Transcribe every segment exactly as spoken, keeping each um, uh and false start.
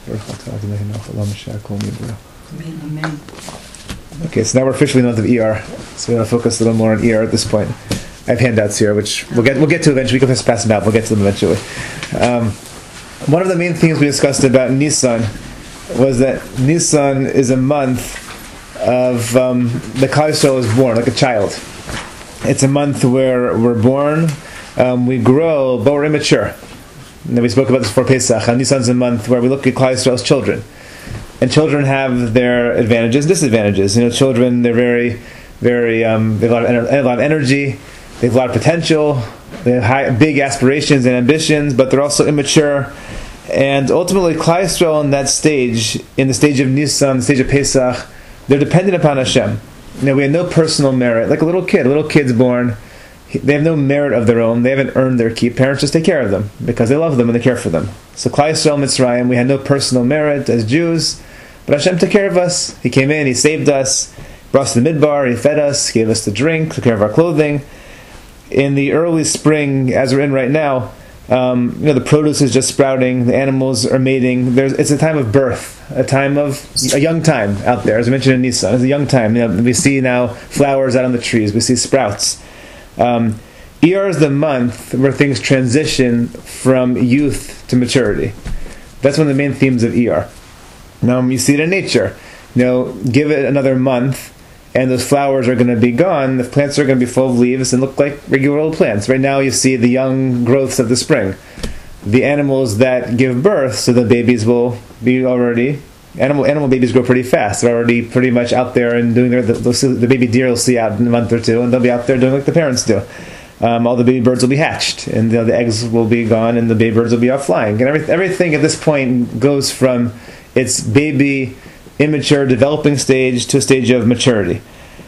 Okay, so now we're officially in the month of E R, so we're going to focus a little more on E R at this point. I have handouts here, which we'll get we'll get to eventually. We can just pass them out. We'll get to them eventually. Um, one of the main things we discussed about Nisan was that Nisan is a month of um, the Klal Yisrael is born like a child. It's a month where we're born, um, we grow, but we're immature. And we spoke about this before Pesach. And Nisan's a month where we look at Klal Yisrael's children, and children have their advantages and disadvantages. You know, children, they're very, very um, they have a lot, of, a lot of energy. They have a lot of potential. They have high, big aspirations and ambitions, but they're also immature. And ultimately, Klal Yisrael in that stage, in the stage of Nisan, the stage of Pesach, they're dependent upon Hashem. You know, we have no personal merit. Like a little kid, a little kid's born, they have no merit of their own. They haven't earned their keep. Parents just take care of them because they love them and they care for them. So Klal Yisrael Mitzrayim, we had no personal merit as Jews, but Hashem took care of us. He came in, He saved us, brought us to the Midbar, He fed us, gave us the drink, took care of our clothing. In the early spring, as we're in right now, um, you know, the produce is just sprouting, the animals are mating. There's, it's a time of birth, a time of, a young time out there, as I mentioned in Nisan. It's a young time. You know, we see now flowers out on the trees, we see sprouts. Um, E R is the month where things transition from youth to maturity. That's one of the main themes of E R. Now, you see it in nature. You know, give it another month, and those flowers are going to be gone. The plants are going to be full of leaves and look like regular old plants. Right now you see the young growths of the spring. The animals that give birth, so the babies will be already... Animal animal babies grow pretty fast. They're already pretty much out there and doing their... The, the baby deer will see out in a month or two, and they'll be out there doing like the parents do. Um, all the baby birds will be hatched, and the, the eggs will be gone, and the baby birds will be out flying. And every, everything at this point goes from its baby... immature, developing stage to a stage of maturity.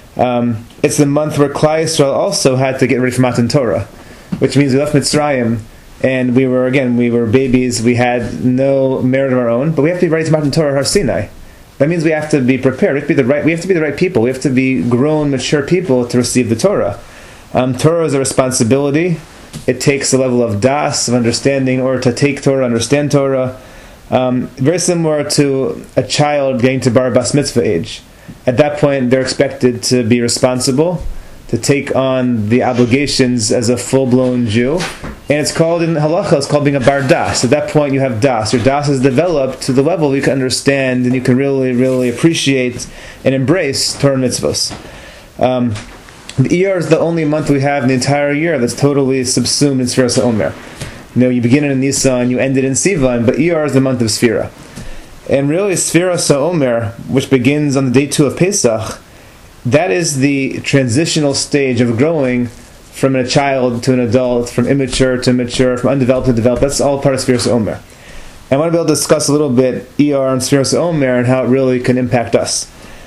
Um, it's the month where Klal Yisrael also had to get ready for Matan Torah, which means we left Mitzrayim, and we were, again, we were babies, we had no merit of our own, but we have to be ready to Matan Torah Har Sinai. That means we have to be prepared, we have to be the right, we have to be the right people, we have to be grown, mature people to receive the Torah. Um, Torah is a responsibility. It takes a level of das, of understanding, or to take Torah, understand Torah. Um, very similar to a child getting to bar bas mitzvah age. At that point, they're expected to be responsible, to take on the obligations as a full-blown Jew. And it's called, in halacha, it's called being a bar das. At that point, you have das. Your das is developed to the level you can understand and you can really, really appreciate and embrace Torah mitzvahs. Um, the E R is the only month we have in the entire year that's totally subsumed in Sfiras HaOmer. You know, you begin it in Nisan, you end it in Sivan, but E R is the month of Sfira. And really, Sfiras HaOmer, which begins on the day two of Pesach, that is the transitional stage of growing from a child to an adult, from immature to mature, from undeveloped to developed. That's all part of Sfiras HaOmer. And I want to be able to discuss a little bit E R and Sfiras HaOmer and how it really can impact us.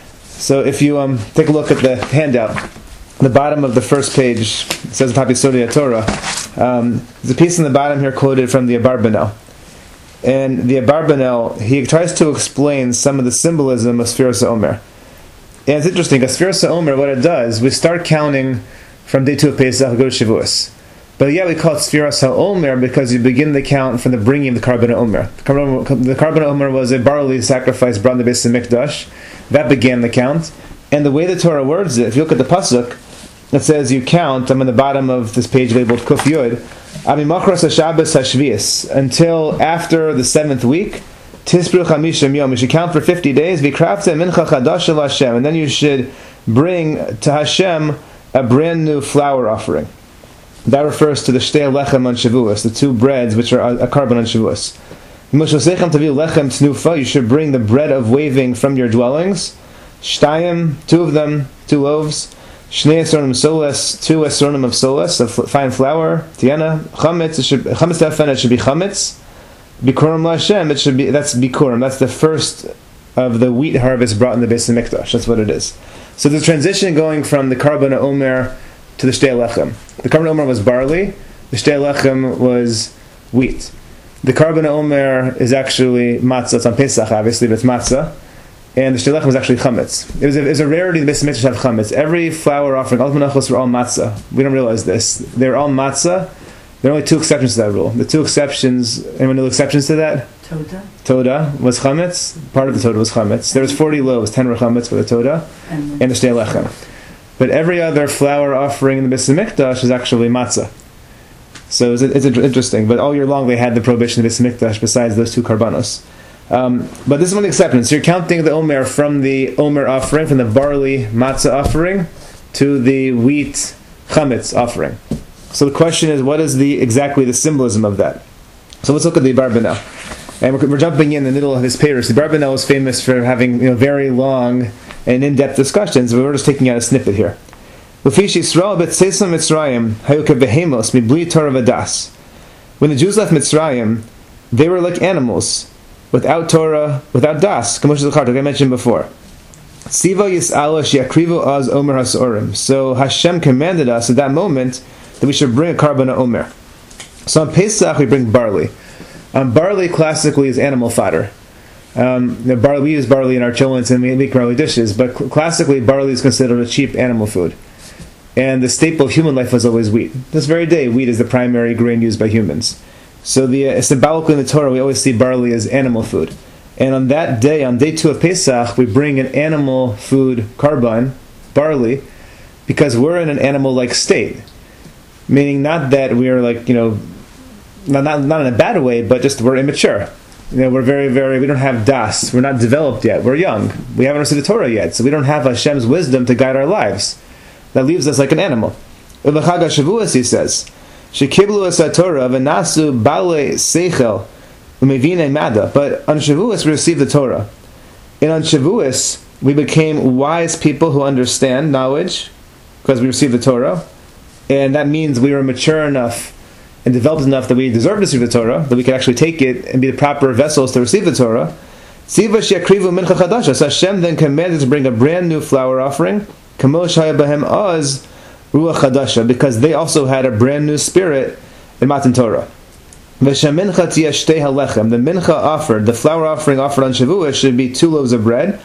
So if you um, take a look at the handout, the bottom of the first page, it says Papisodi Torah. Um, there's a piece in the bottom here quoted from the Abarbanel. And the Abarbanel, he tries to explain some of the symbolism of Sfiras HaOmer. And it's interesting, because Sfiras HaOmer, what it does, we start counting from day two of Pesach, go to Shavuos. But yeah, we call it Sfiras HaOmer because you begin the count from the bringing of the Karban HaOmer. The Karban HaOmer was a barley sacrifice brought in the Beis HaMikdash. That began the count. And the way the Torah words it, if you look at the Pasuk, it says you count, I'm on the bottom of this page labeled Kuf Yud, Amimachras HaShabbos HaShvius, until after the seventh week, Tisbru Chamishim Yom, you should count for fifty days, Vikrafte Mincha Chadash El Hashem, and then you should bring to Hashem a brand new flour offering. That refers to the Shtei Lechem on Shavuos, the two breads which are a carbon on Shavuos. You should bring the bread of waving from your dwellings, Shtayim, two of them, two loaves, Shnei esronim soles, two esronim of soles, of fine flour, tiana, chametz, it should, chametz tefen, it should be chametz, bikurim la'Hashem, it should be, that's bikurim, that's the first of the wheat harvest brought in the Beis HaMikdash, that's what it is. So the transition going from the Karban HaOmer to the Shtei Lechem. The Karban HaOmer was barley, the Shtei Lechem was wheat. The Karban HaOmer is actually matzah, it's on Pesach obviously, but it's matzah. And the Shtei Lechem was actually chametz. It was a, it was a rarity in the Beis HaMikdash to have chametz. Every flour offering, all the menachos were all matzah. We don't realize this. They're all matzah. There are only two exceptions to that rule. The two exceptions, anyone know the exceptions to that? Toda. Toda was chametz. Part of the Toda was chametz. There was forty loaves, ten were chametz for the Toda, and, and the shtei lechem. But every other flour offering in the Beis Hamikdash is actually matzah. So it's, it's interesting. But all year long they had the prohibition of the Beis Hamikdash besides those two karbanos. Um, but this is one exception. So you're counting the omer from the omer offering, from the barley matzah offering, to the wheat chametz offering. So the question is, what is the exactly the symbolism of that? So let's look at the Barbanel. And we're, we're jumping in the middle of his papers. The Barbanel is famous for having, you know, very long and in-depth discussions. But we're just taking out a snippet here. When the Jews left Mitzrayim, they were like animals, without Torah, without das, like I mentioned before. So Hashem commanded us at that moment that we should bring a carbon omer. So on Pesach we bring barley. Um, barley classically is animal fodder. Um, you know, barley, we use barley in our chillins and we make barley dishes, but cl- classically barley is considered a cheap animal food. And the staple of human life was always wheat. This very day, wheat is the primary grain used by humans. So the uh, symbolically in the Torah, we always see barley as animal food. And on that day, on day two of Pesach, we bring an animal food karban, barley, because we're in an animal-like state. Meaning not that we're like, you know, not, not not in a bad way, but just we're immature. You know, we're very, very, we don't have das. We're not developed yet. We're young. We haven't received the Torah yet, so we don't have Hashem's wisdom to guide our lives. That leaves us like an animal. L'chag HaShavuos, he says, Shekiblu es HaTorah v'nasu balei seichel u'mevine mada. But on Shavuos we received the Torah. And on Shavuos we became wise people who understand knowledge because we received the Torah. And that means we were mature enough and developed enough that we deserve to receive the Torah, that we could actually take it and be the proper vessels to receive the Torah. So Hashem then commanded to bring a brand new flour offering, because they also had a brand new spirit in Matan Torah. The mincha offered, the flour offering offered on Shavuot, should be two loaves of bread,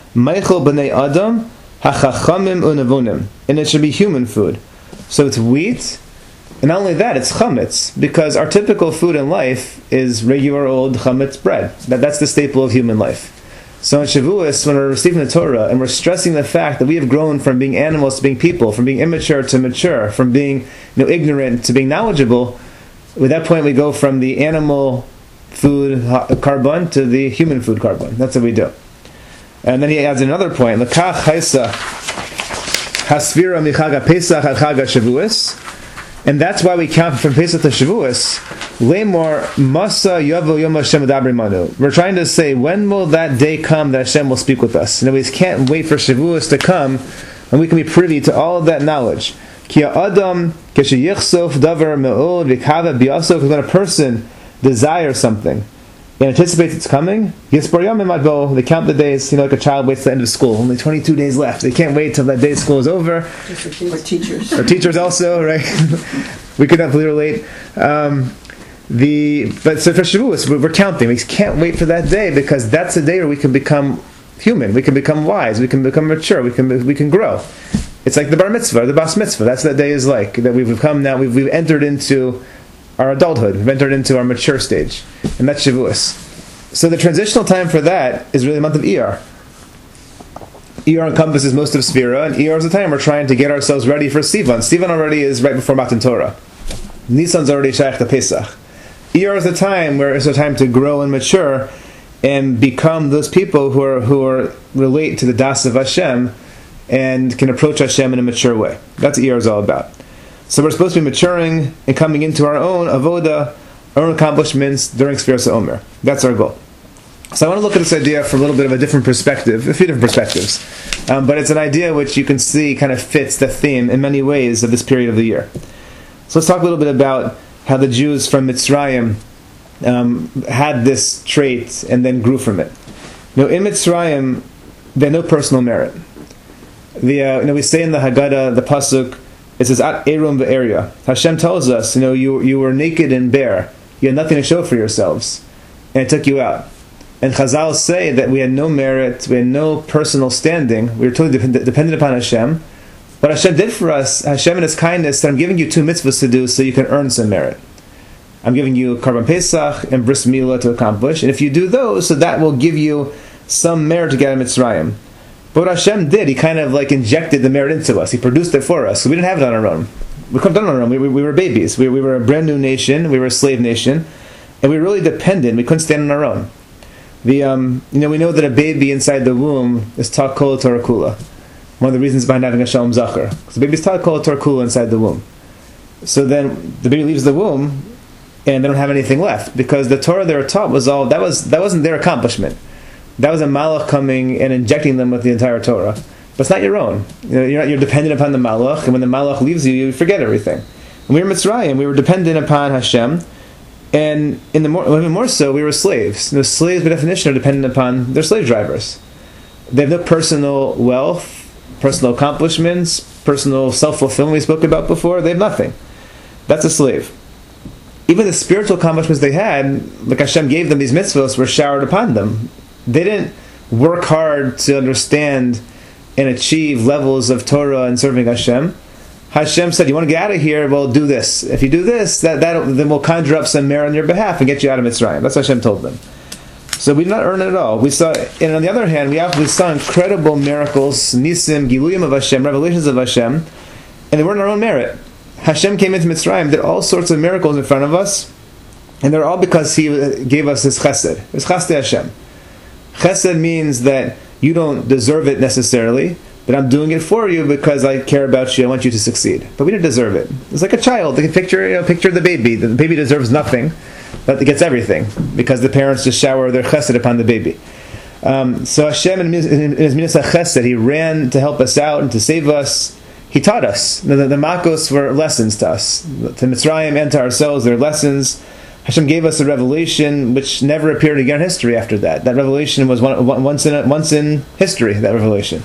and it should be human food. So it's wheat, and not only that, it's chametz, because our typical food in life is regular old chametz bread. That, that's the staple of human life. So in Shavuos, when we're receiving the Torah, and we're stressing the fact that we have grown from being animals to being people, from being immature to mature, from being, you know, ignorant to being knowledgeable, at that point we go from the animal food carbon to the human food carbon. That's what we do. And then he adds another point, L'kach haisa hasvira michaga pesach ad chaga shavuos. And that's why we count from Pesach to Shavuos. Lemor masa yavo yom Hashem adabri manu. We're trying to say, when will that day come that Hashem will speak with us? And we can't wait for Shavuos to come, and we can be privy to all of that knowledge. Ki adam kesheyichsof davar me'od v'kava b'yasov. When a person desires something and anticipates it's coming, Yispor Yomim Adbo, they count the days, you know, like a child waits to the end of school. Only twenty-two days left. They can't wait till that day of school is over. Or teachers. Or teachers also, right? We could definitely relate. Um, the But so for Shavuos, we're counting. We can't wait for that day, because that's the day where we can become human. We can become wise. We can become mature. We can we can grow. It's like the bar mitzvah, the bas mitzvah. That's what that day is like. That we've come now, we've, we've entered into our adulthood. We've entered into our mature stage. And that's Shavuos. So the transitional time for that is really the month of Iyar. Iyar encompasses most of Sfira, and Iyar is the time we're trying to get ourselves ready for Sivan. Sivan already is right before Matan Torah. Nisan's already Shaykh to Pesach. Iyar is the time where it's a time to grow and mature and become those people who are who are relate to the Das of Hashem and can approach Hashem in a mature way. That's what Iyar is all about. So we're supposed to be maturing and coming into our own avoda, our own accomplishments during Sfiras HaOmer. That's our goal. So I want to look at this idea from a little bit of a different perspective, a few different perspectives. Um, but it's an idea which you can see kind of fits the theme in many ways of this period of the year. So let's talk a little bit about how the Jews from Mitzrayim um, had this trait and then grew from it. You know, in Mitzrayim, they had no personal merit. The uh, you know, we say in the Haggadah, the pasuk, it says, At Erum Ve'eria. Hashem tells us, you know, you you were naked and bare. You had nothing to show for yourselves. And it took you out. And Chazal say that we had no merit, we had no personal standing. We were totally depend- dependent upon Hashem. What Hashem did for us, Hashem in His kindness, said, I'm giving you two mitzvahs to do so you can earn some merit. I'm giving you Karban Pesach and Bris Milah to accomplish. And if you do those, so that will give you some merit to get out of Mitzrayim. But what Hashem did, He kind of like injected the merit into us. He produced it for us. So we didn't have it on our own. We couldn't have done it on our own. We, we, we were babies. We, we were a brand new nation. We were a slave nation. And we were really dependent. We couldn't stand on our own. The um, you know, we know that a baby inside the womb is taught kol Torah kula. One of the reasons behind having a shalom zachar. Because the baby's taught kol Torah kula inside the womb. So then the baby leaves the womb, and they don't have anything left because the Torah they were taught was all that was that wasn't their accomplishment. That was a malach coming and injecting them with the entire Torah. But it's not your own. You know, you're not, you're dependent upon the malach, and when the malach leaves you, you forget everything. When we were Mitzrayim, we were dependent upon Hashem. And in the more, even more so, we were slaves. You know, slaves, by definition, are dependent upon their slave drivers. They have no personal wealth, personal accomplishments, personal self-fulfillment we spoke about before. They have nothing. That's a slave. Even the spiritual accomplishments they had, like Hashem gave them these mitzvahs, were showered upon them. They didn't work hard to understand and achieve levels of Torah and serving Hashem. Hashem said, you want to get out of here? Well, do this. If you do this, that, that then we'll conjure up some merit on your behalf and get you out of Mitzrayim. That's what Hashem told them. So we did not earn it at all. We saw, and on the other hand, we, have, we saw incredible miracles, nisim, giluyim of Hashem, revelations of Hashem, and they weren't our own merit. Hashem came into Mitzrayim, did all sorts of miracles in front of us, and they're all because He gave us His chesed. His chesed Hashem. Chesed means that you don't deserve it necessarily, but I'm doing it for you because I care about you. I want you to succeed. But we didn't deserve it. It's like a child. They can picture, you know, picture the baby. The baby deserves nothing, but it gets everything because the parents just shower their chesed upon the baby. Um, so Hashem, in His minas chesed, He ran to help us out and to save us. He taught us. The, the, the makos were lessons to us. To Mitzrayim and to ourselves, they're lessons. Hashem gave us a revelation which never appeared again in history after that. That revelation was one, once in a, once in history, that revelation.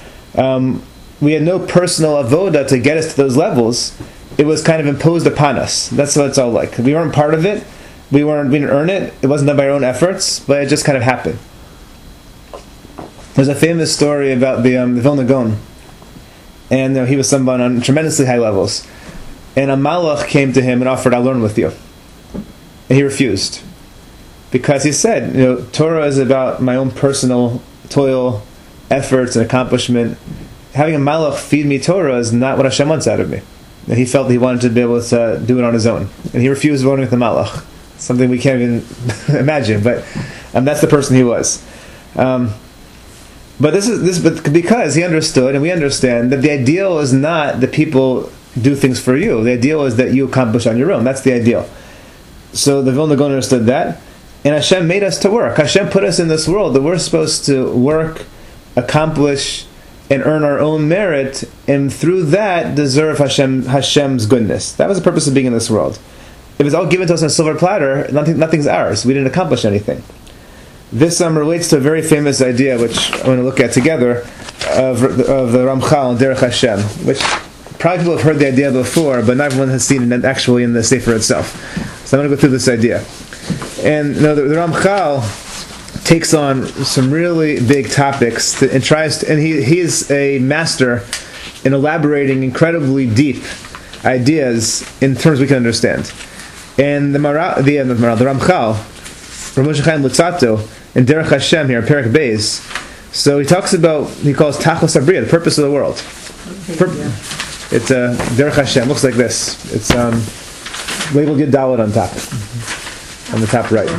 Um, we had no personal avoda to get us to those levels. It was kind of imposed upon us. That's what it's all like. We weren't part of it. We weren't. We didn't earn it. It wasn't done by our own efforts, but it just kind of happened. There's a famous story about the, um, the Vilna Gaon, and you know, he was someone on tremendously high levels. And a malach came to him and offered, "I'll learn with you," and he refused because he said, "You know, Torah is about my own personal toil, efforts and accomplishment. Having a malach feed me Torah is not what Hashem wants out of me." And he felt that he wanted to be able to do it on his own, and he refused voting with the malach. Something we can't even imagine, but um, that's the person he was. Um, but this is this, but because he understood, and we understand that the ideal is not that people do things for you. The ideal is that you accomplish on your own. That's the ideal. So the Vilna Gaon understood that, and Hashem made us to work. Hashem put us in this world that we're supposed to work, accomplish, and earn our own merit, and through that deserve Hashem Hashem's goodness. That was the purpose of being in this world. If it's all given to us on a silver platter, nothing, nothing's ours. We didn't accomplish anything. This um, relates to a very famous idea, which I'm going to look at together, of, of the Ramchal and Derech Hashem, which probably people have heard the idea before, but not everyone has seen it actually in the Sefer itself. So I'm going to go through this idea. And you know, the, the Ramchal takes on some really big topics to, and tries to, and he he is a master in elaborating incredibly deep ideas in terms we can understand. And the Mara, the, uh, the, Mara, the Ramchal, Rav Moshe Chaim Luzzatto, in Derech Hashem here, Perek Beis, so he talks about, he calls Tachlis Habriya, the purpose of the world. Pur- it's uh, Derech Hashem, looks like this. It's um, labeled Yud Dalet on top, on the top right.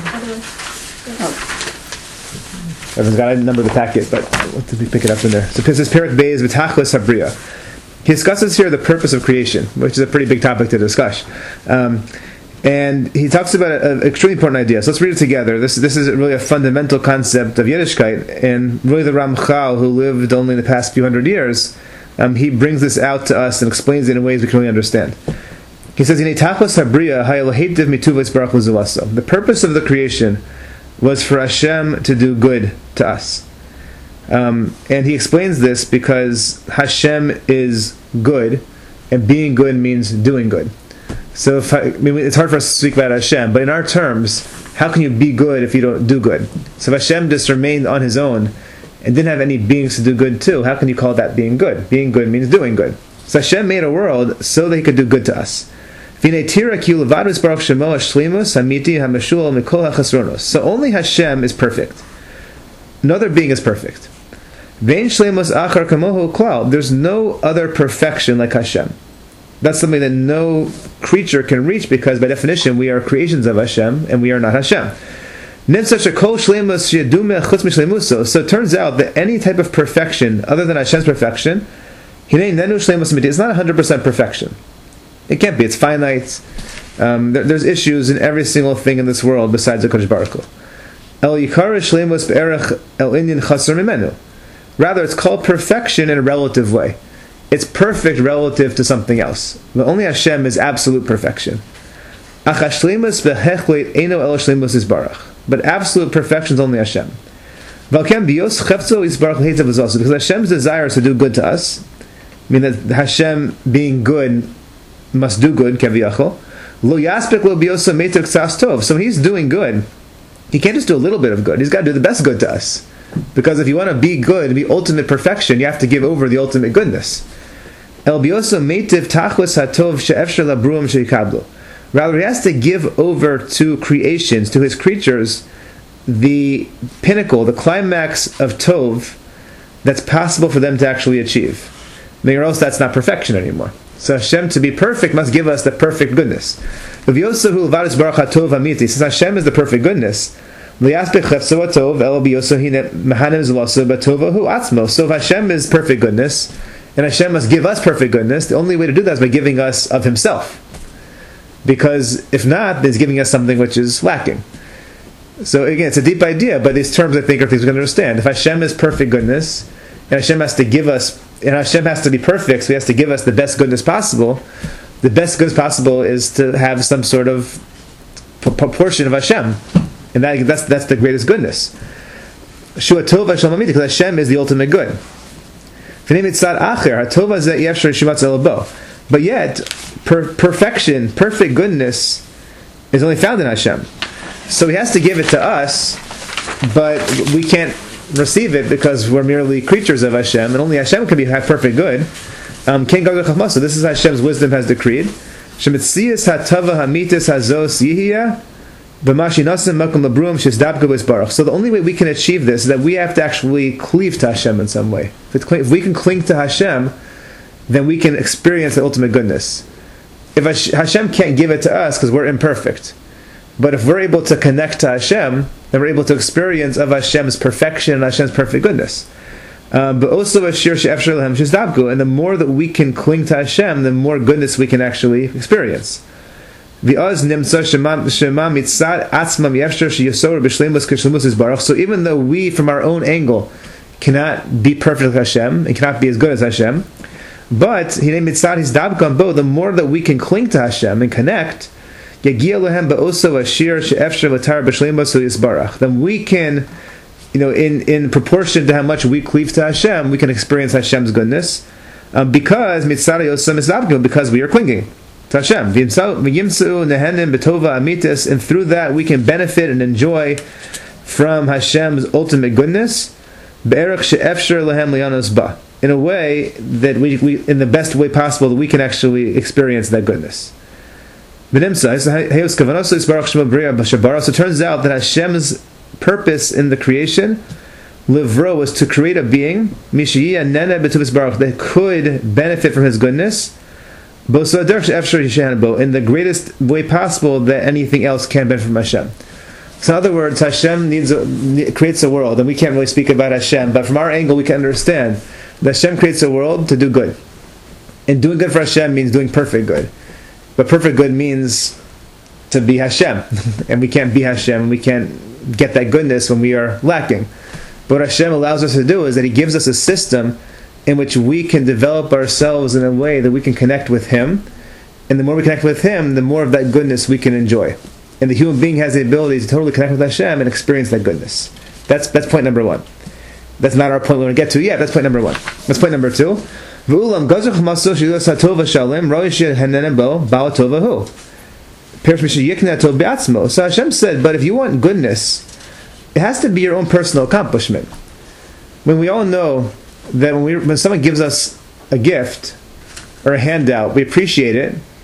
Everyone's got to number the packet, but what did we pick it up in there? So this is Perek Beis V'Tachlis Habriya. He discusses here the purpose of creation, which is a pretty big topic to discuss. Um, and he talks about an extremely important idea. So let's read it together. This this is really a fundamental concept of Yiddishkeit, and really the Ramchal, who lived only in the past few hundred years, um, he brings this out to us and explains it in ways we can really understand. He says, the purpose of the creation was for Hashem to do good to us. Um, and he explains this because Hashem is good, and being good means doing good. So if I, I mean, it's hard for us to speak about Hashem, but in our terms, how can you be good if you don't do good? So if Hashem just remained on His own and didn't have any beings to do good to, how can you call that being good? Being good means doing good. So Hashem made a world so that He could do good to us. So only Hashem is perfect. No other being is perfect. There's no other perfection like Hashem. That's something that no creature can reach, because by definition we are creations of Hashem and we are not Hashem. So it turns out that any type of perfection other than Hashem's perfection, it's not one hundred percent perfection. It can't be. It's finite. Um, there, there's issues in every single thing in this world besides the Kodesh Baruch Hu. Rather, it's called perfection in a relative way. It's perfect relative to something else. But only Hashem is absolute perfection. But absolute perfection is only Hashem. Because Hashem's desire is to do good to us, I mean that Hashem being good must do good, kaviyachol. So when he's doing good, he can't just do a little bit of good. He's got to do the best good to us. Because if you want to be good, be ultimate perfection, you have to give over the ultimate goodness. Rather, he has to give over to creations, to his creatures, the pinnacle, the climax of Tov that's possible for them to actually achieve. Or else that's not perfection anymore. So Hashem, to be perfect, must give us the perfect goodness. Since Hashem is the perfect goodness, so if Hashem is perfect goodness, and Hashem must give us perfect goodness, the only way to do that is by giving us of Himself. Because if not, He's giving us something which is lacking. So again, it's a deep idea, but these terms I think are things we can understand. If Hashem is perfect goodness, and Hashem has to give us, and Hashem has to be perfect, so He has to give us the best goodness possible, the best goodness possible is to have some sort of proportion of Hashem. And that, that's that's the greatest goodness. Because Hashem is the ultimate good. But yet, per- perfection, perfect goodness is only found in Hashem. So He has to give it to us, but we can't receive it because we're merely creatures of Hashem, and only Hashem can be have perfect good. Um, so this is Hashem's wisdom has decreed. So the only way we can achieve this is that we have to actually cleave to Hashem in some way. If we can cling to Hashem, then we can experience the ultimate goodness. If Hashem can't give it to us because we're imperfect, but if we're able to connect to Hashem, then we're able to experience of Hashem's perfection and Hashem's perfect goodness. Um, but also, and the more that we can cling to Hashem, the more goodness we can actually experience. So even though we, from our own angle, cannot be perfect like Hashem and cannot be as good as Hashem, but the more that we can cling to Hashem and connect, then we can, you know, in, in proportion to how much we cleave to Hashem, we can experience Hashem's goodness, um, because because we are clinging to Hashem. And through that we can benefit and enjoy from Hashem's ultimate goodness in a way that we, we in the best way possible that we can actually experience that goodness. So it turns out that Hashem's purpose in the creation, Livro, was to create a being that could benefit from His goodness in the greatest way possible that anything else can benefit from Hashem. So in other words, Hashem needs a, creates a world, and we can't really speak about Hashem, but from our angle we can understand that Hashem creates a world to do good. And doing good for Hashem means doing perfect good. But perfect good means to be Hashem. And we can't be Hashem, and we can't get that goodness when we are lacking. But what Hashem allows us to do is that He gives us a system in which we can develop ourselves in a way that we can connect with Him. And the more we connect with Him, the more of that goodness we can enjoy. And the human being has the ability to totally connect with Hashem and experience that goodness. That's that's point number one. That's not our point we're going to get to yet. That's point number one. That's point number two. So Hashem said, but if you want goodness, it has to be your own personal accomplishment. When we all know that when we when someone gives us a gift or a handout, we appreciate it,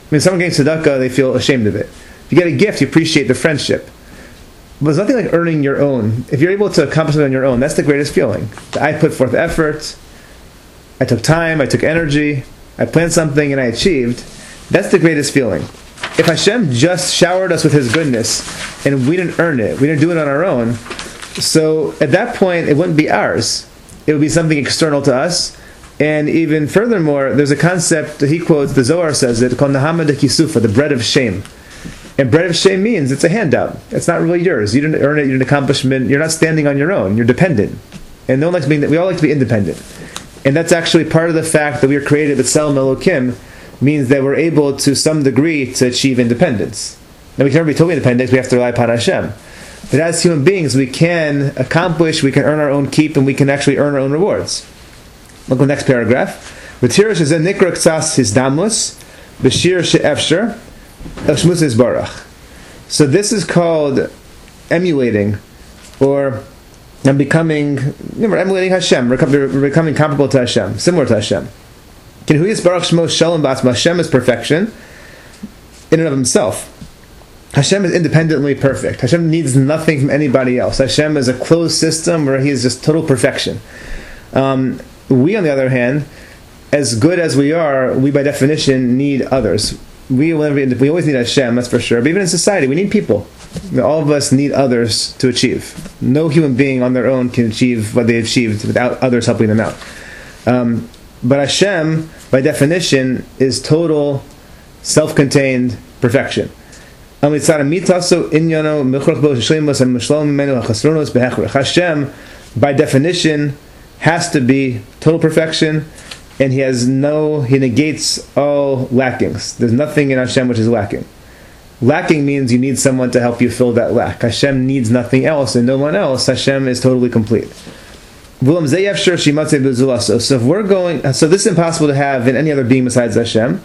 mean, someone getting tzedakah, they feel ashamed of it. If you get a gift, you appreciate the friendship. But there's nothing like earning your own. If you're able to accomplish it on your own, that's the greatest feeling. I put forth effort, I took time, I took energy, I planned something and I achieved. That's the greatest feeling. If Hashem just showered us with His goodness and we didn't earn it, we didn't do it on our own, so at that point it wouldn't be ours. It would be something external to us. And even furthermore, there's a concept that he quotes, the Zohar says it, called Nahama de Kisufa, the bread of shame. And bread of shame means it's a handout. It's not really yours. You didn't earn it, you didn't accomplishment. You're not standing on your own. You're dependent. And no one likes being, we all like to be independent. And that's actually part of the fact that we are created with Tselem Elokim, means that we're able to some degree to achieve independence. Now we can never be totally independent, we have to rely upon Hashem. But as human beings, we can accomplish, we can earn our own keep, and we can actually earn our own rewards. Look at the next paragraph. V'tira shezen nikra ktsas hisdamos, b'shir she'efsher, el shmuz yisbarach. So this is called emulating, or I'm becoming, you know, we're emulating Hashem, we're becoming comparable to Hashem, similar to Hashem. Ken hu yisbarach shmo shalom b'atzma. Hashem is perfection in and of Himself. Hashem is independently perfect. Hashem needs nothing from anybody else. Hashem is a closed system where He is just total perfection. Um, we, on the other hand, as good as we are, we by definition need others. We, we always need Hashem, that's for sure. But even in society, we need people. All of us need others to achieve. No human being on their own can achieve what they achieved without others helping them out. Um, but Hashem, by definition, is total, self-contained perfection. Hashem, by definition, has to be total perfection, and He has no, He negates all lackings. There's nothing in Hashem which is lacking. Lacking means you need someone to help you fill that lack. Hashem needs nothing else, and no one else. Hashem is totally complete. So if we're going, so this is impossible to have in any other being besides Hashem.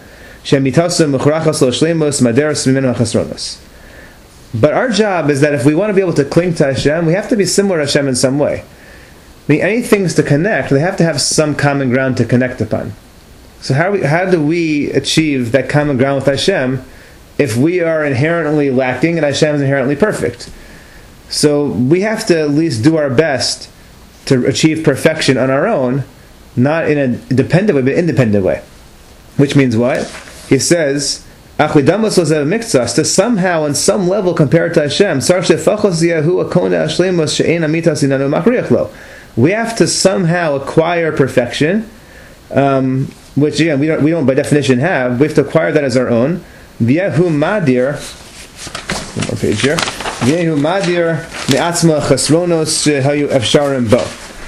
But our job is that if we want to be able to cling to Hashem, we have to be similar to Hashem in some way. I mean, any things to connect, they have to have some common ground to connect upon. So how, we, how do we achieve that common ground with Hashem if we are inherently lacking and Hashem is inherently perfect? So we have to at least do our best to achieve perfection on our own, not in a dependent way, but independent way. Which means what? He says, to somehow, on some level, compare it to Hashem. We have to somehow acquire perfection, um, which again we don't we don't by definition have. We have to acquire that as our own. V'yahu madir, one more page here. V'yahu madir me'atzma chasronos shehayu efsharim bo,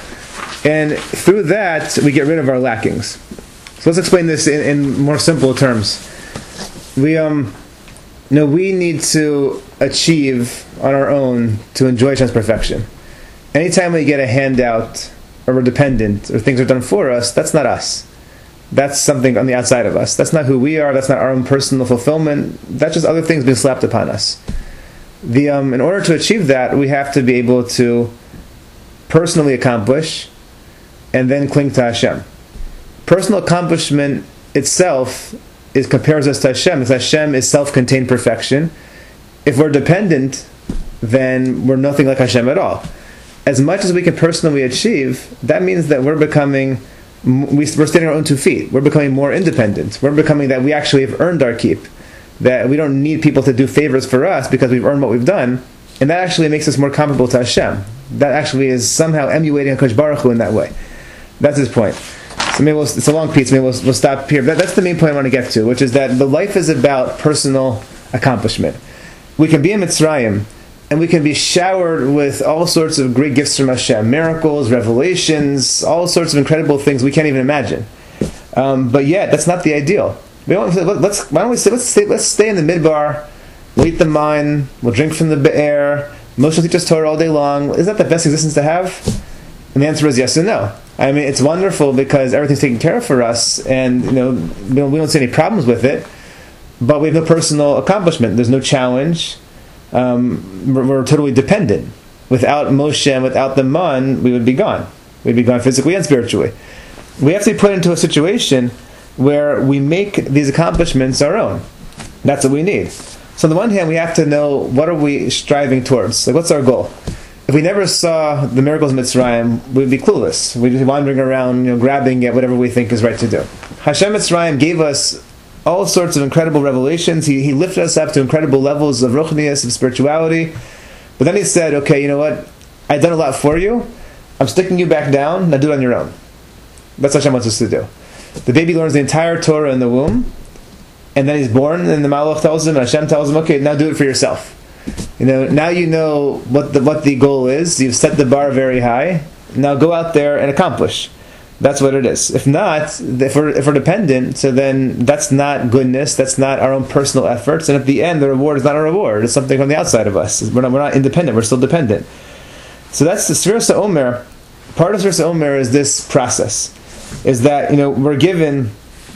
and through that we get rid of our lackings. So let's explain this in, in more simple terms. We um, you know, we need to achieve on our own to enjoy Hashem's perfection. Anytime we get a handout, or we're dependent, or things are done for us, that's not us. That's something on the outside of us. That's not who we are. That's not our own personal fulfillment. That's just other things being slapped upon us. The um, in order to achieve that, we have to be able to personally accomplish, and then cling to Hashem. Personal accomplishment itself is compares us to Hashem, because Hashem is self-contained perfection. If we're dependent, then we're nothing like Hashem at all. As much as we can personally achieve, that means that we're becoming, we're standing on our own two feet. We're becoming more independent. We're becoming that we actually have earned our keep. That we don't need people to do favors for us because we've earned what we've done. And that actually makes us more comparable to Hashem. That actually is somehow emulating HaKadosh Baruch Hu in that way. That's his point. So maybe we'll, it's a long piece, maybe we'll, we'll stop here. That, that's the main point I want to get to, which is that the life is about personal accomplishment. We can be in Mitzrayim, and we can be showered with all sorts of great gifts from Hashem, miracles, revelations, all sorts of incredible things we can't even imagine. Um, but yet, that's not the ideal. We don't, let's, why don't we say, let's stay, let's stay in the midbar, we'll eat the mine, we'll drink from the be'er, Moshe will teach us Torah all day long. Is that the best existence to have? And the answer is yes and no. I mean, it's wonderful because everything's taken care of for us, and you know we don't, we don't see any problems with it, but we have no personal accomplishment. There's no challenge. Um, we're, we're totally dependent. Without Moshe and without the man, we would be gone. We'd be gone physically and spiritually. We have to be put into a situation where we make these accomplishments our own. That's what we need. So on the one hand, we have to know what are we striving towards? Like, what's our goal? If we never saw the miracles of Mitzrayim, we'd be clueless. We'd be wandering around, you know, grabbing at whatever we think is right to do. Hashem Mitzrayim gave us all sorts of incredible revelations. He, he lifted us up to incredible levels of ruchnius, of spirituality. But then he said, okay, you know what? I've done a lot for you. I'm sticking you back down. Now do it on your own. That's what Hashem wants us to do. The baby learns the entire Torah in the womb, and then he's born, and the Malach tells him, and Hashem tells him, okay, now do it for yourself. You know, now you know what the what the goal is. You've set the bar very high. Now go out there and accomplish. That's what it is. If not, if we're, if we're dependent, so then that's not goodness, that's not our own personal efforts, and at the end, the reward is not a reward. It's something from the outside of us. We're not, we're not independent, we're still dependent. So that's the Sfiras HaOmer. Part of Sfiras HaOmer is this process, is that, you know, we're given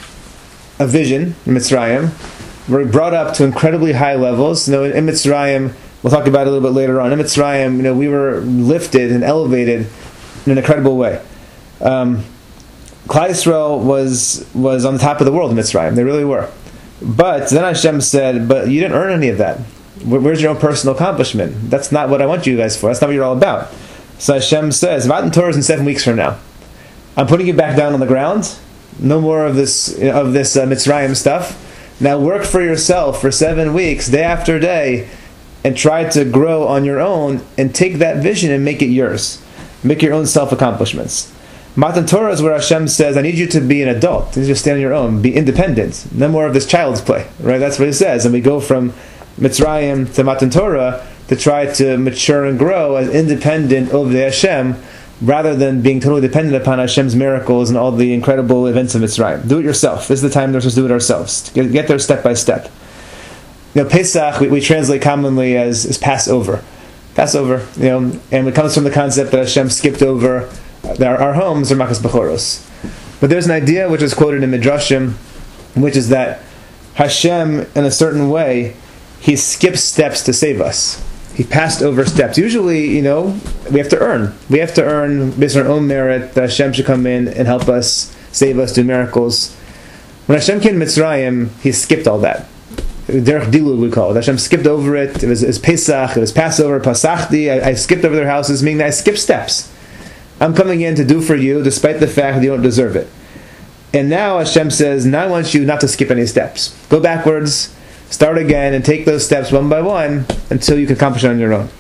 a vision in Mitzrayim. We're brought up to incredibly high levels. You know, in, in Mitzrayim, we'll talk about it a little bit later on. In Mitzrayim, you know, we were lifted and elevated in an incredible way. Um, Klal Yisrael was was on the top of the world in Mitzrayim. They really were. But then Hashem said, but you didn't earn any of that. Where, where's your own personal accomplishment? That's not what I want you guys for. That's not what you're all about. So Hashem says, Matan Torah is in seven weeks from now. I'm putting you back down on the ground. No more of this of this uh, Mitzrayim stuff. Now work for yourself for seven weeks, day after day, and try to grow on your own and take that vision and make it yours. Make your own self-accomplishments. Matan Torah is where Hashem says, I need you to be an adult. You need to stand on your own. Be independent. No more of this child's play. Right? That's what He says. And we go from Mitzrayim to Matan Torah to try to mature and grow as independent of the Hashem, rather than being totally dependent upon Hashem's miracles and all the incredible events of Mitzrayim. Do it yourself. This is the time we're supposed to do it ourselves. Get, get there step by step. You know, Pesach, we, we translate commonly as, as Passover. Passover, you know, and it comes from the concept that Hashem skipped over our, our homes, or Makas Bechoros. But there's an idea which is quoted in Midrashim, which is that Hashem, in a certain way, He skips steps to save us. He passed over steps. Usually, you know, we have to earn. We have to earn based on our own merit that Hashem should come in and help us, save us, do miracles. When Hashem came to Mitzrayim, He skipped all that. Derech Dilul, we call it. Hashem skipped over it. It was, it was Pesach, it was Passover, Pasachti. I, I skipped over their houses, meaning that I skipped steps. I'm coming in to do for you, despite the fact that you don't deserve it. And now Hashem says, now I want you not to skip any steps. Go backwards, start again, and take those steps one by one until you can accomplish it on your own.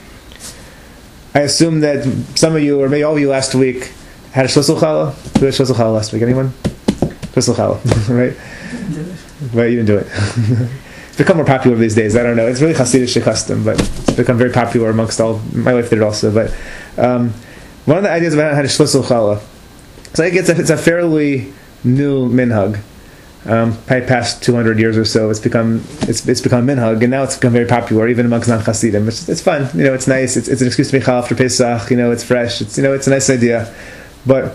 I assume that some of you, or maybe all of you last week, had a Shloshel Challah. Who had Shloshel Challah last week? Anyone? Shloshel Challah, right? Right, you didn't do it. It's become more popular these days. I don't know. It's really Hasidic custom, but it's become very popular amongst all. My wife did it also. But um, one of the ideas about how to Shloshel Challah, so I think it's a, it's a fairly new minhag. Um, probably past two hundred years or so, it's become it's it's become minhag, and now it's become very popular even amongst non-Hasidim. It's, it's fun, you know. It's nice. It's, it's an excuse to make challah after Pesach. You know, it's fresh. It's you know, it's a nice idea. But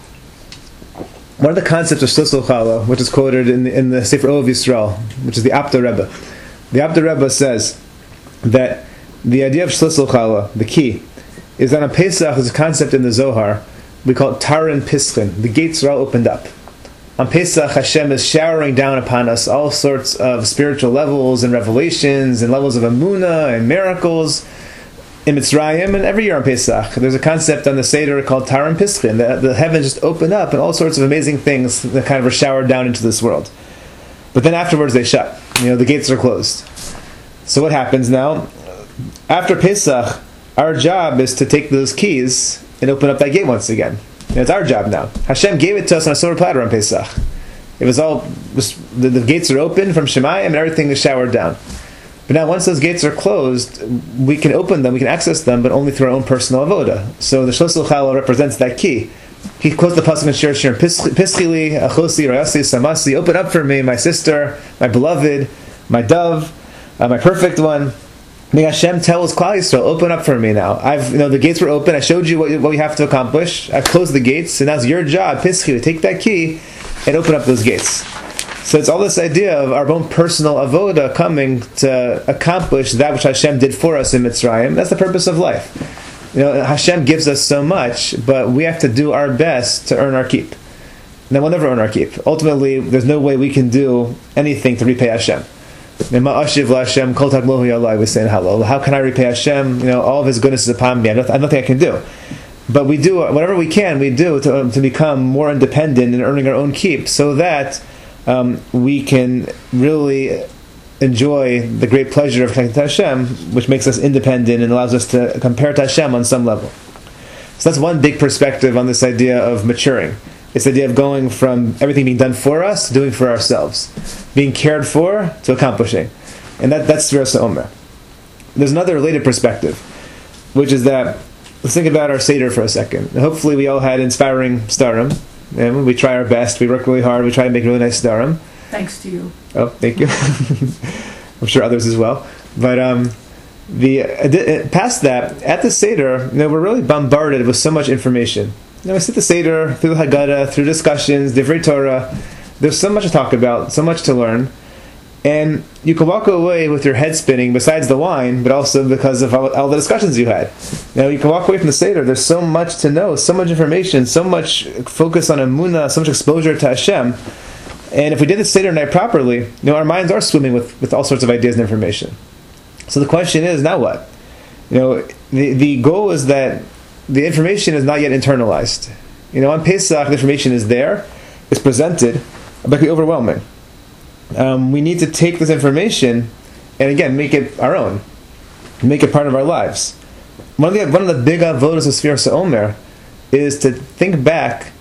one of the concepts of Shloshel Challah, which is quoted in the, in the Sefer Ov Yisrael, which is the Abda Rebbe, the Abda Rebbe says that the idea of Shloshel Challah, the key, is that on Pesach is a concept in the Zohar. We call it Taran Pischin. The gates are all opened up. On Pesach, Hashem is showering down upon us all sorts of spiritual levels and revelations and levels of Emunah and miracles in Mitzrayim, and every year on Pesach. There's a concept on the Seder called Taran Pischin. The, the heavens just open up and all sorts of amazing things that kind of are showered down into this world. But then afterwards they shut. You know, the gates are closed. So what happens now? After Pesach, our job is to take those keys and open up that gate once again. And it's our job now. Hashem gave it to us on a silver platter on Pesach. It was all, the, the gates are open from Shemayim and everything is showered down. But now once those gates are closed, we can open them, we can access them, but only through our own personal avoda. So the Shloshel Challah represents that key. He quotes the pasuk in Shir Shirim, Pischili, Achosi, Rayasi, Samasi, open up for me, my sister, my beloved, my dove, uh, my perfect one. May Hashem tells Klal Yisrael, open up for me now. I've, you know, the gates were open. I showed you what, what we have to accomplish. I've closed the gates, and now it's your job, Pischili, take that key and open up those gates. So it's all this idea of our own personal avoda coming to accomplish that which Hashem did for us in Mitzrayim. That's the purpose of life. You know, Hashem gives us so much, but we have to do our best to earn our keep. Now we'll never earn our keep. Ultimately, there's no way we can do anything to repay Hashem. Ma'ashiv Hashem kol tagmohu yalai, we say in Hallel. How can I repay Hashem? You know, all of His goodness is upon me. I have nothing I can do. But we do whatever we can. We do to, to become more independent and earning our own keep, so that um, we can really enjoy the great pleasure of connecting to Hashem, which makes us independent and allows us to compare to Hashem on some level. So that's one big perspective on this idea of maturing. It's the idea of going from everything being done for us to doing for ourselves, being cared for to accomplishing, and that that's Sfiras HaOmer. There's another related perspective, which is that. Let's think about our Seder for a second. Hopefully we all had inspiring Starim. And we try our best. We work really hard. We try to make really nice Starim. Thanks to you. Oh, thank you. I'm sure others as well. But um, the uh, past that, at the Seder, you know, we're really bombarded with so much information. You know, we sit the Seder, through the Haggadah, through discussions, Divrei Torah. There's so much to talk about, so much to learn. And you can walk away with your head spinning, besides the wine, but also because of all, all the discussions you had. You know, you can walk away from the Seder. There's so much to know, so much information, so much focus on Emunah, so much exposure to Hashem. And if we did the Seder night properly, you know, our minds are swimming with, with all sorts of ideas and information. So the question is, now what? You know, the the goal is that the information is not yet internalized. You know, on Pesach, the information is there, it's presented, but it can be overwhelming. Um, we need to take this information and again make it our own, make it part of our lives. One of the one of the big avodas of Sfiras HaOmer is to think back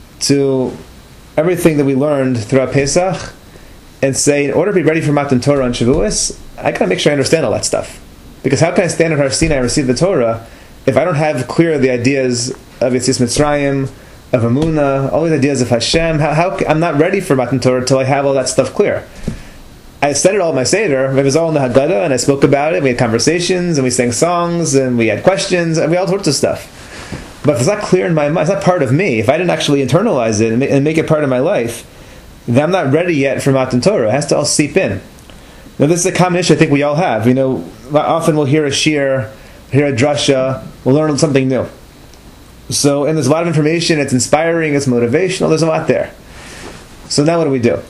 to everything that we learned throughout Pesach and say, in order to be ready for Matan Torah on Shavuos, I gotta make sure I understand all that stuff. Because how can I stand at Har Sinai and receive the Torah if I don't have clear the ideas of Yetzias Mitzrayim, of Emunah, all these ideas of Hashem? How, how I'm not ready for Matan Torah until I have all that stuff clear. I said it all in my Seder. It was all in the Haggadah, and I spoke about it. We had conversations, and we sang songs, and we had questions, and we had all sorts of stuff. But if it's not clear in my mind, it's not part of me. If I didn't actually internalize it and make it part of my life, then I'm not ready yet for Matan Torah. It has to all seep in. Now, this is a common issue I think we all have. You know, often we'll hear a shir, hear a drasha, we'll learn something new. So, and there's a lot of information, it's inspiring, it's motivational, there's a lot there. So now what do we do?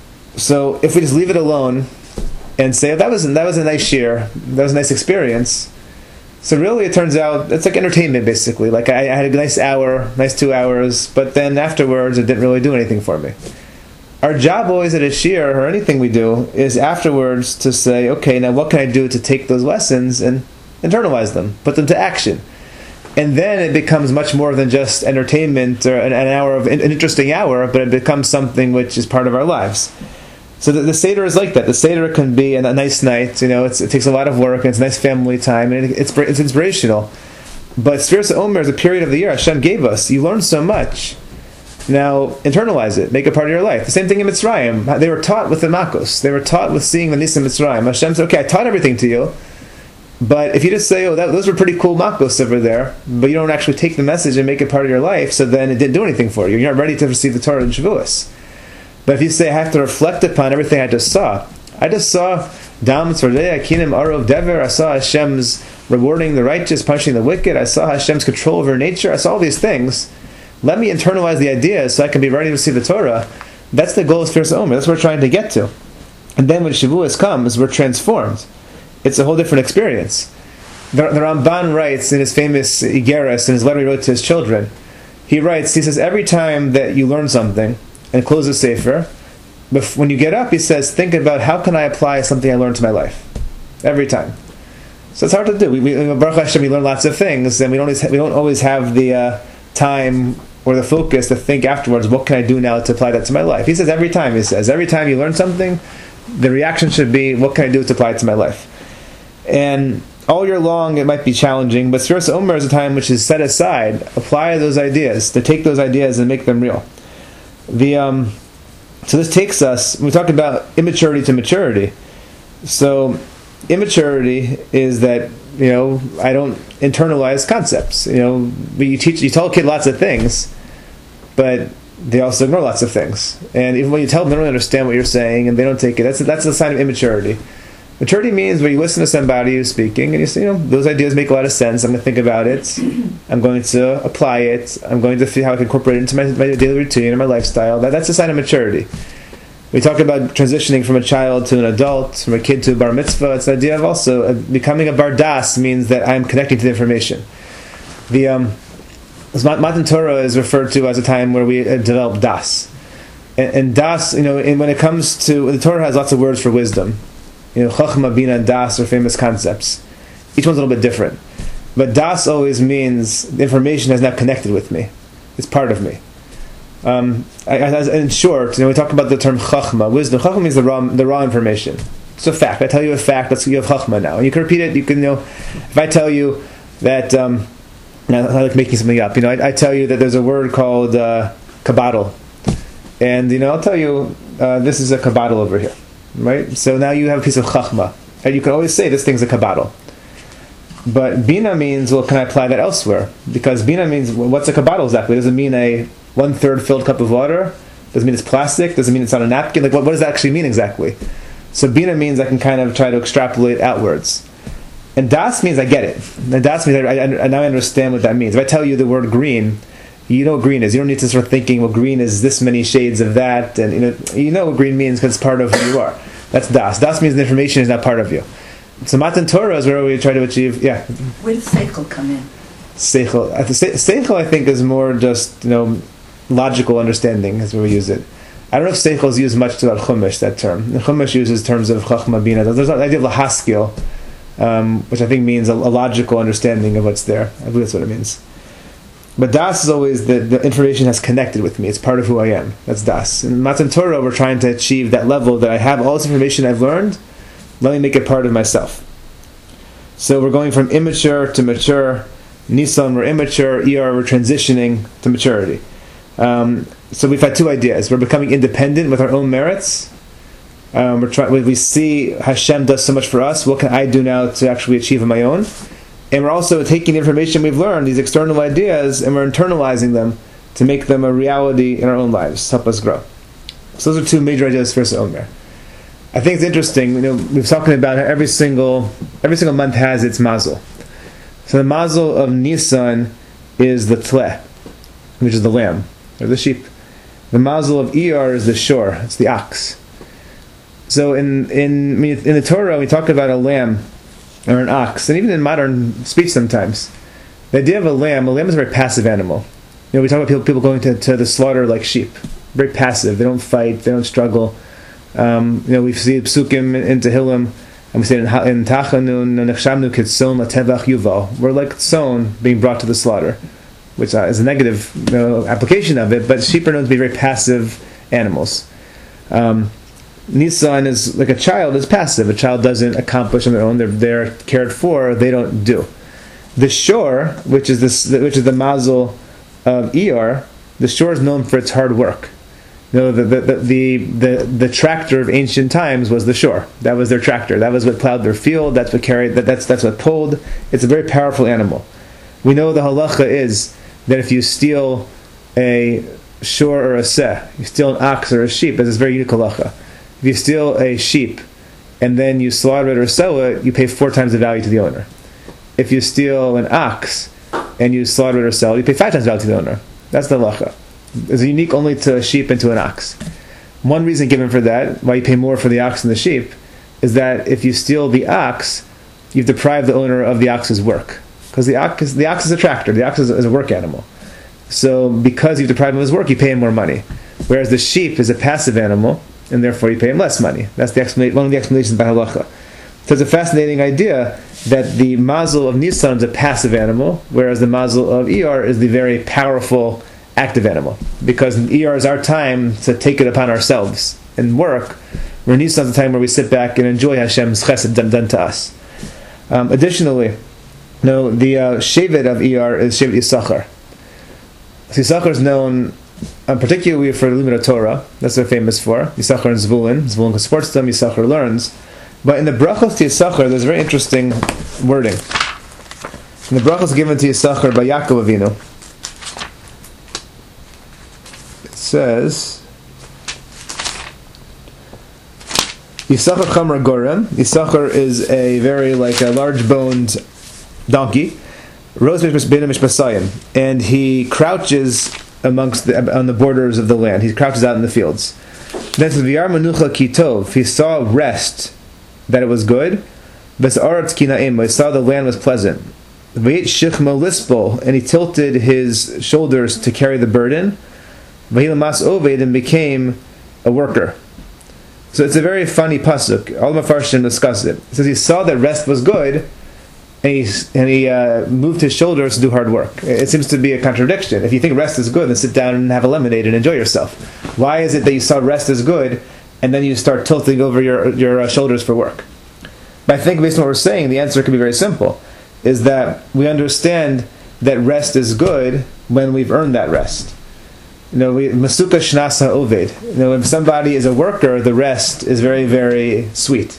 So if we just leave it alone and say, oh, that was, that was a nice shir, that was a nice experience, so really it turns out, it's like entertainment basically. Like I, I had a nice hour, nice two hours, but then afterwards it didn't really do anything for me. Our job always at a shir, or anything we do, is afterwards to say, okay, now what can I do to take those lessons and internalize them, put them to action? And then it becomes much more than just entertainment or an, an hour of an interesting hour, but it becomes something which is part of our lives. So the, the Seder is like that. The Seder can be a, a nice night. You know, it's, it takes a lot of work and it's a nice family time and it, it's it's inspirational. But Sfiras HaOmer is a period of the year Hashem gave us. You learn so much. Now internalize it. Make it part of your life. The same thing in Mitzrayim. They were taught with the Makos. They were taught with seeing the Nisim Mitzrayim. Hashem said, "Okay, I taught everything to you." But if you just say, oh, that, those were pretty cool makos over there, but you don't actually take the message and make it part of your life, so then it didn't do anything for you. You're not ready to receive the Torah in Shavuos. But if you say, I have to reflect upon everything I just saw, I just saw Dam Tzordei Akinim Arov Dever, I saw Hashem's rewarding the righteous, punishing the wicked, I saw Hashem's control over nature, I saw all these things. Let me internalize the ideas so I can be ready to receive the Torah. That's the goal of Sfiras HaOmer. That's what we're trying to get to. And then when Shavuos comes, we're transformed. It's a whole different experience. The, the Ramban writes in his famous Igeres, in his letter he wrote to his children, he writes, he says, every time that you learn something and close a sefer, when you get up, he says, think about how can I apply something I learned to my life. Every time. So it's hard to do. We, we, Baruch Hashem, we learn lots of things, and we don't always, we don't always have the uh, time or the focus to think afterwards, what can I do now to apply that to my life? He says every time, he says, every time you learn something, the reaction should be, what can I do to apply it to my life? And all year long it might be challenging, but Sfiras HaOmer is a time which is set aside, apply those ideas, to take those ideas and make them real. The um, so this takes us, we talk about immaturity to maturity. So immaturity is that, you know, I don't internalize concepts. You know, you teach, you tell a kid lots of things, but they also ignore lots of things. And even when you tell them, they don't understand what you're saying and they don't take it. That's a, that's a sign of immaturity. Maturity means where you listen to somebody who's speaking and you say, you know, those ideas make a lot of sense. I'm going to think about it. I'm going to apply it. I'm going to see how I can incorporate it into my, my daily routine and my lifestyle. That, that's a sign of maturity. We talk about transitioning from a child to an adult, from a kid to a bar mitzvah. It's the idea of also uh, becoming a bar das means that I'm connecting to the information. The um, Matan Torah is referred to as a time where we uh, develop das, and, and das, you know, and when it comes to the Torah has lots of words for wisdom. You know, chachma, bina, and das are famous concepts. Each one's a little bit different, but das always means the information has now connected with me. It's part of me. Um, I, I, in short, you know, we talk about the term chachma, wisdom. Chachma means the raw, the raw information. It's a fact. I tell you a fact. That's you have chachma now, and you can repeat it. You can, you know, if I tell you that, um, I like making something up. You know, I, I tell you that there's a word called uh, kabadal, and you know, I'll tell you uh, this is a kabadal over here, right? So now you have a piece of chachma, and you can always say this thing's a kabadal. But bina means, well, can I apply that elsewhere? Because bina means, well, what's a kabadal exactly? Does it mean a one-third filled cup of water? Does it mean it's plastic? Does it mean it's on a napkin? Like, what, what does that actually mean exactly? So bina means I can kind of try to extrapolate outwards. And das means I get it. And das means I, I, I now understand what that means. If I tell you the word green, you know what green is. You don't need to start thinking, well, green is this many shades of that. And you know, you know what green means because it's part of who you are. That's das. Das means the information is not part of you. So Matan Torah is where we try to achieve, yeah. Where does seichel come in? Seichel. Seichel, I think, is more just, you know, logical understanding is where we use it. I don't know if seichel is used much throughout Chumash, that term. The Chumash uses terms of chachma bina. There's an idea of lahaskil, um, which I think means a, a logical understanding of what's there. I believe that's what it means. But das is always the, the information has connected with me. It's part of who I am. That's das. In Matan Torah, we're trying to achieve that level that I have all this information I've learned. Let me make it part of myself. So we're going from immature to mature. Nisan, we're immature. E R, we're transitioning to maturity. Um, so we've had two ideas. We're becoming independent with our own merits. Um, we're trying. We see Hashem does so much for us. What can I do now to actually achieve on my own? And we're also taking the information we've learned, these external ideas, and we're internalizing them to make them a reality in our own lives, help us grow. So those are two major ideas for us Omer. I think it's interesting. You know, we've talking about how every single every single month has its mazel. So the mazel of Nisan is the tle, which is the lamb or the sheep. The mazel of Iyar is the shor. It's the ox. So in in in the Torah, we talk about a lamb or an ox, and even in modern speech sometimes, the idea of a lamb, a lamb is a very passive animal. You know, we talk about people people going to, to the slaughter like sheep, very passive. They don't fight. They don't struggle. Um, you know, we see psukim in Tehillim, and we say in Tachanun, Nechshamnu Kitson Latevach Yuval. We're like tzon being brought to the slaughter, which uh, is a negative, you know, application of it. But sheep are known to be very passive animals. Um, Nisan is like a child is passive. A child doesn't accomplish on their own. They're they're cared for. They don't do. The shor, which is this, which is the mazel of Iyar, the shor is known for its hard work. You know, the, the, the, the, the tractor of ancient times was the shore. That was their tractor. That was what plowed their field. That's what carried. That, that's that's what pulled. It's a very powerful animal. We know the halacha is that if you steal a shore or a seh, you steal an ox or a sheep. That's a very unique halacha. If you steal a sheep and then you slaughter it or sell it, you pay four times the value to the owner. If you steal an ox and you slaughter it or sell it, you pay five times the value to the owner. That's the halacha. It's unique only to a sheep and to an ox. One reason given for that, why you pay more for the ox than the sheep, is that if you steal the ox, you've deprived the owner of the ox's work. Because the ox, the ox is a tractor, the ox is a, is a work animal. So because you've deprived him of his work, you pay him more money. Whereas the sheep is a passive animal, and therefore you pay him less money. That's the explanation, one of the explanations by halacha. So it's a fascinating idea that the mazel of Nisan is a passive animal, whereas the mazel of Iyar is the very powerful active animal, because Iyar is our time to take it upon ourselves and work, where Nisan is the time where we sit back and enjoy Hashem's chesed done, done to us. Um, additionally, no, the uh, shevet of Iyar is shevet Yisachar. So Yisachar is known um, particularly for the Limud Torah. That's what they're famous for. Yisachar and Zvulun. Zvulun supports them. Yisachar learns. But in the brachos to Yisachar, there's very interesting wording. In the brachos given to Yisachar by Yaakov Avinu, says Yisachar Chamra Gorem. Yisachar is a very like a large-boned donkey. Rose Mishpasayim, and he crouches amongst the, on the borders of the land. He crouches out in the fields. Then says V'yar Menucha Kitov. He saw rest, that it was good. V'sa'aretz ki na'im. He saw the land was pleasant. V'yit shichmo lispol, and he tilted his shoulders to carry the burden. V'hilamas oved, and became a worker. So it's a very funny pasuk. All the Mefarshim discuss it. It says he saw that rest was good, and he and he uh, moved his shoulders to do hard work. It seems to be a contradiction. If you think rest is good, then sit down and have a lemonade and enjoy yourself. Why is it that you saw rest is good, and then you start tilting over your your uh, shoulders for work? But I think based on what we're saying, the answer can be very simple: is that we understand that rest is good when we've earned that rest. You know, we, Masuka Shnasa Oved. You know, if somebody is a worker, the rest is very, very sweet.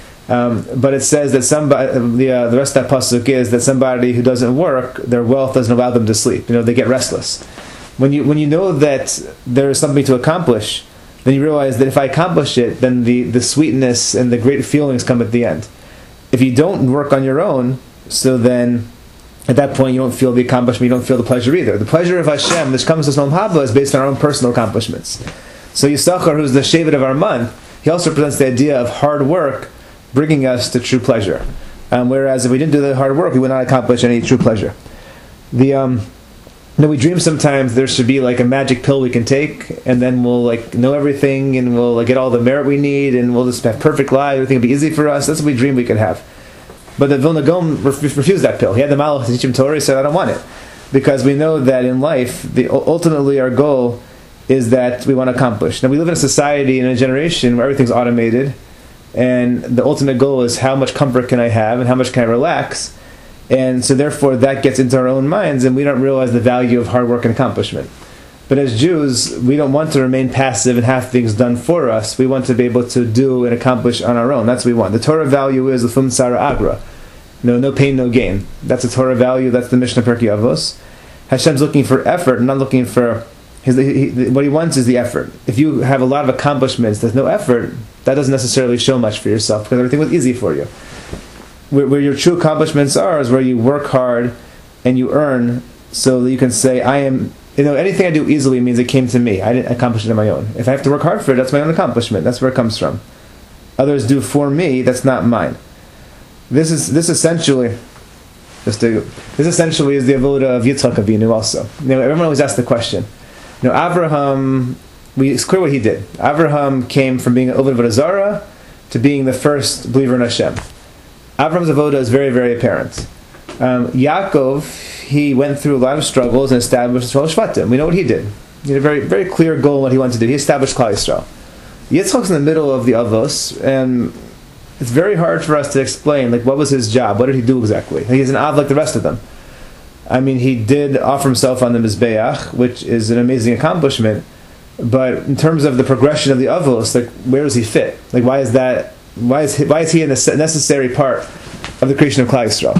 Um, but it says that somebody, the uh, the rest of that pasuk is that somebody who doesn't work, their wealth doesn't allow them to sleep. You know, they get restless. When you when you know that there is something to accomplish, then you realize that if I accomplish it, then the, the sweetness and the great feelings come at the end. If you don't work on your own, so then at that point, you don't feel the accomplishment, you don't feel the pleasure either. The pleasure of Hashem, which comes to Shalom Haba, is based on our own personal accomplishments. So Yisachar, who's the Shevet of our month, he also presents the idea of hard work bringing us to true pleasure. Um, whereas if we didn't do the hard work, we would not accomplish any true pleasure. The um, you know, we dream sometimes there should be like a magic pill we can take, and then we'll like know everything, and we'll like, get all the merit we need, and we'll just have perfect lives. Everything will be easy for us. That's what we dream we could have. But the Vilna Gaon refused that pill. He had the Malach to teach him Torah. He said, I don't want it. Because we know that in life, the, ultimately our goal is that we want to accomplish. Now we live in a society, in a generation where everything's automated, and the ultimate goal is how much comfort can I have and how much can I relax. And so therefore that gets into our own minds, and we don't realize the value of hard work and accomplishment. But as Jews, we don't want to remain passive and have things done for us. We want to be able to do and accomplish on our own. That's what we want. The Torah value is l'fum tzara agra. No, no pain, no gain. That's the Torah value. That's the Mishnah Pirkei Avos. Hashem's looking for effort, not looking for his. He, he, what he wants is the effort. If you have a lot of accomplishments, there's no effort. That doesn't necessarily show much for yourself because everything was easy for you. Where, where your true accomplishments are is where you work hard and you earn, so that you can say, "I am." You know, anything I do easily means it came to me. I didn't accomplish it on my own. If I have to work hard for it, that's my own accomplishment. That's where it comes from. Others do for me, that's not mine. This is this essentially, just to, this essentially is the avoda of Yitzchak Avinu also. You know, everyone always asks the question. You know, Avraham, we, it's clear what he did. Avraham came from being an Oved Avodah Zarah to being the first believer in Hashem. Avraham's avoda is very, very apparent. Um, Yaakov, he went through a lot of struggles and established twelve Shvatim. We know what he did. He had a very, very clear goal in what he wanted to do. He established Klal Yisrael. Yitzchak's in the middle of the Avos, and it's very hard for us to explain, like, what was his job? What did he do exactly? He's an Av like the rest of them. I mean, he did offer himself on the Mizbeach, which is an amazing accomplishment, but in terms of the progression of the Avos, like, where does he fit? Like, why is that, why is he, why is he a necessary part of the creation of Klal Yisrael?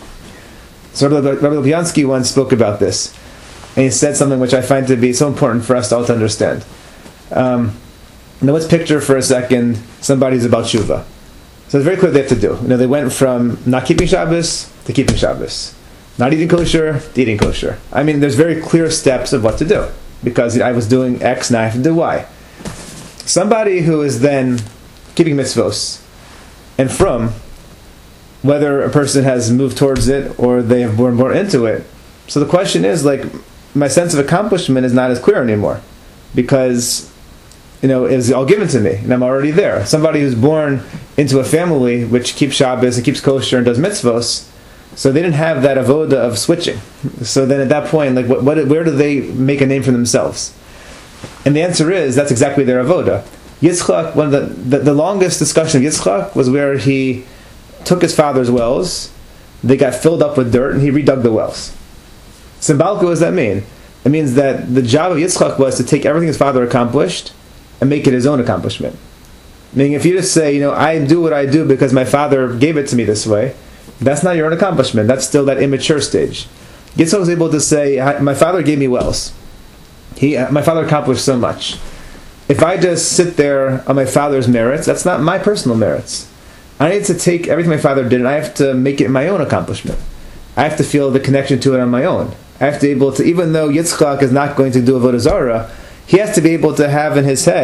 So Rabbi Lubiansky once spoke about this, and he said something which I find to be so important for us to all to understand. Um, now let's picture for a second somebody who's about tshuva. So it's very clear what they have to do. You know, they went from not keeping Shabbos to keeping Shabbos, not eating kosher to eating kosher. I mean, there's very clear steps of what to do, because I was doing X, now I have to do Y. Somebody who is then keeping mitzvos and from, whether a person has moved towards it or they have born more into it. So the question is, like, my sense of accomplishment is not as clear anymore, because, you know, it's all given to me and I'm already there. Somebody who's born into a family which keeps Shabbos and keeps kosher and does mitzvos, so they didn't have that avoda of switching. So then at that point, like, what, what, where do they make a name for themselves? And the answer is, that's exactly their avoda. Yitzchak, one of the, the, the longest discussion of Yitzchak was where he took his father's wells, they got filled up with dirt, and he redug the wells. Symbolically, what does that mean? It means that the job of Yitzchak was to take everything his father accomplished and make it his own accomplishment. Meaning, if you just say, you know, I do what I do because my father gave it to me this way, that's not your own accomplishment. That's still that immature stage. Yitzchak was able to say, my father gave me wells. He, my father accomplished so much. If I just sit there on my father's merits, that's not my personal merits. I need to take everything my father did and I have to make it my own accomplishment. I have to feel the connection to it on my own. I have to be able to, even though Yitzchak is not going to do Avodah Zarah, he has to be able to have in his head,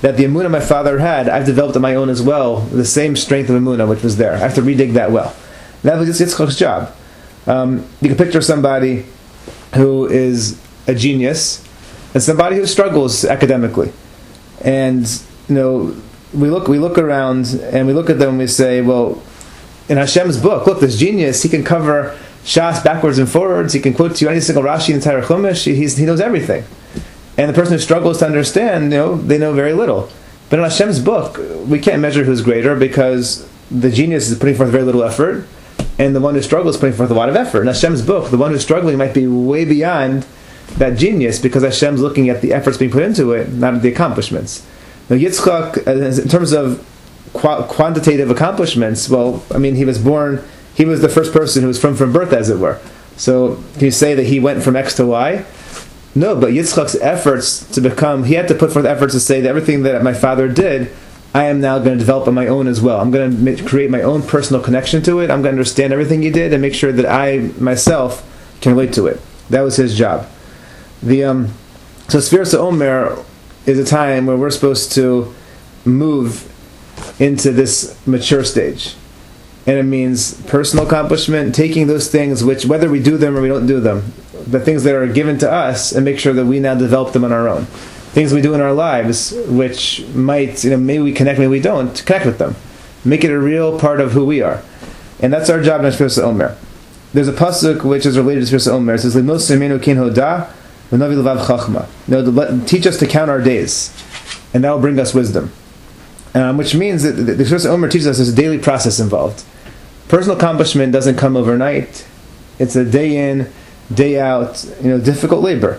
that the emunah my father had, I've developed on my own as well, the same strength of emunah which was there. I have to redig that well. That was Yitzchak's job. Um, you can picture somebody who is a genius and somebody who struggles academically. And, you know, we look we look around and we look at them and we say, well, in Hashem's book, look, this genius, he can cover Shas backwards and forwards, he can quote to you any single Rashi in the entire Chumash, he, he's, he knows everything. And the person who struggles to understand, you know, they know very little. But in Hashem's book, we can't measure who's greater because the genius is putting forth very little effort, and the one who struggles is putting forth a lot of effort. In Hashem's book, the one who's struggling might be way beyond that genius because Hashem's looking at the efforts being put into it, not at the accomplishments. Now Yitzchak, in terms of qu- quantitative accomplishments, well, I mean, he was born, he was the first person who was from from birth, as it were. So can you say that he went from X to Y? No, but Yitzchak's efforts to become, he had to put forth efforts to say that everything that my father did, I am now going to develop on my own as well. I'm going to create my own personal connection to it. I'm going to understand everything he did and make sure that I, myself, can relate to it. That was his job. The um, So Sfiras HaOmer is a time where we're supposed to move into this mature stage. And it means personal accomplishment, taking those things which, whether we do them or we don't do them, the things that are given to us, and make sure that we now develop them on our own. Things we do in our lives, which might, you know, maybe we connect, maybe we don't, connect with them. Make it a real part of who we are. And that's our job in Sfiras HaOmer. There's a pasuk which is related to Sfiras HaOmer. It says, Limnos Semeinu Kin Hoda, V'navi Levav Chachma. You know, to let, teach us to count our days, and that will bring us wisdom. Um, which means that the Sfiras HaOmer teaches us there's a daily process involved. Personal accomplishment doesn't come overnight. It's a day in, day out, you know, difficult labor.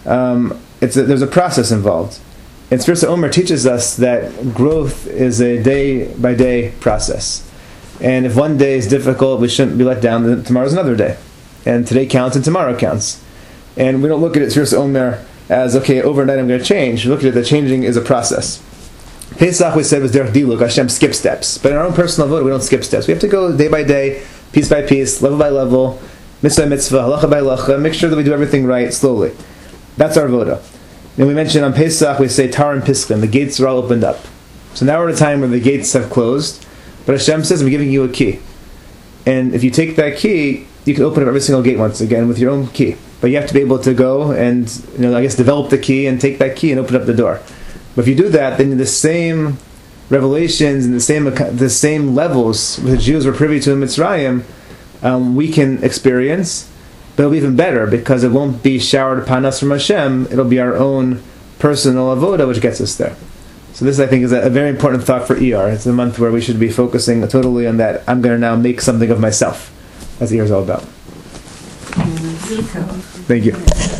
Um, it's a, there's a process involved. And Sfiras HaOmer teaches us that growth is a day-by-day process. And if one day is difficult, we shouldn't be let down, then tomorrow's another day. And today counts and tomorrow counts. And we don't look at it, Sfiras HaOmer, as, okay, overnight I'm going to change. We look at it that changing is a process. Pesach, we said, was derech diluk. Hashem skips steps. But in our own personal vote, we don't skip steps. We have to go day by day, piece by piece, level by level, mitzvah by mitzvah, halacha by halacha, make sure that we do everything right, slowly. That's our voda. And we mentioned on Pesach, we say Tar and Piskin, the gates are all opened up. So now we're at a time where the gates have closed, but Hashem says, I'm giving you a key. And if you take that key, you can open up every single gate once again with your own key. But you have to be able to go and, you know, I guess develop the key and take that key and open up the door. But if you do that, then the same revelations and the same the same levels the Jews were privy to in Mitzrayim, um, we can experience, but it'll be even better because it won't be showered upon us from Hashem. It'll be our own personal avoda which gets us there. So this, I think, is a, a very important thought for E R. It's a month where we should be focusing totally on that. I'm going to now make something of myself. That's what E R is all about. Thank you.